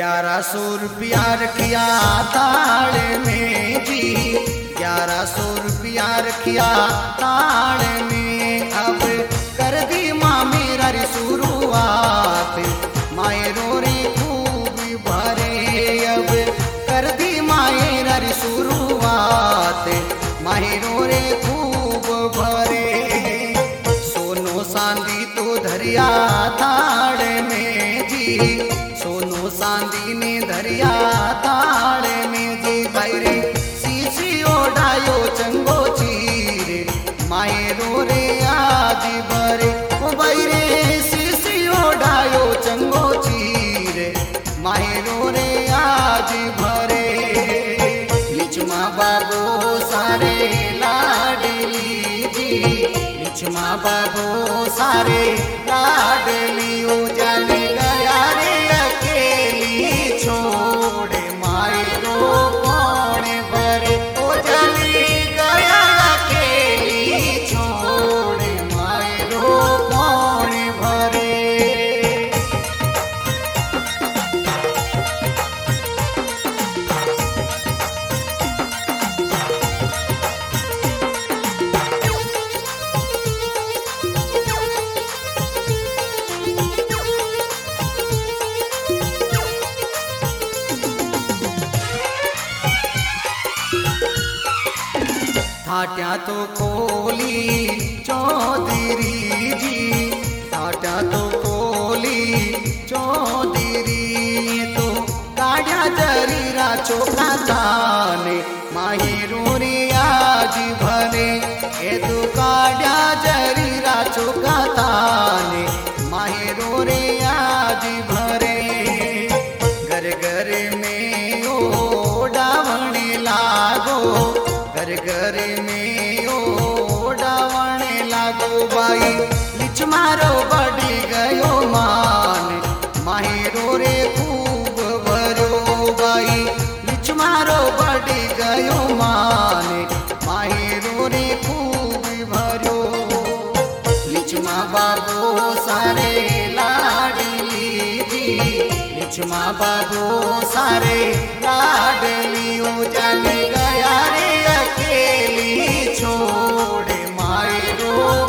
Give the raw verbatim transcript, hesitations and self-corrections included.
ग्यारह सौ रुपया रखिया ताड़ में जी, ग्यारह सौ रुपया रखिया ताड़ में। अब कर दी माँ मेरा रे शुरुआत, मायरो रे खूब भरे। अब कर दी मायरा रे शुरुआत, मायरो रे खूब भरे। सोनो चांदी तो धरिया ताड़ में जी, सोनो चांदी ने धरिया ताड़ में जी। भाई रे सीसी ओढ़ायो चंगो चीर, मायरो रे आज भरे। ओ भाई रे सीसी ओढ़ायो चंगो चीर, मायरो रे आज भरे। लिचमा बाबो सारे लाडली जी, लिचमा बाबो सारे लाडली। ओ जाने गया रे अकेली छोड़, मायरो कौन भरे। ओ जाने गया अकेली छोड़, मायरो कौन भरे। ठाट्या तो कोली चौधरी जी, ठाट्या तो कोली चौधरी। तो काढ़ा जरीरा चोका ताने, माहिरो रे आज भरे। ए तो काढ़ा जरीरा चोका ताने, माहिरो रे आज भरे। घर घर में ओ डावणे लागो, घर घर में ओ डावणे लागो। बाई लिच मारो बढ़ी गयो मान, माहिरो रे खूब भरो। बाई लिच मारो बढ़ी गयो मान, माहिरो रे खूब भरो। लिचमा बाबो सारे लाडली जी, लिचमा बाबो सारे लाडली। ओ जाने गया रे अकेली छोड़, मायरो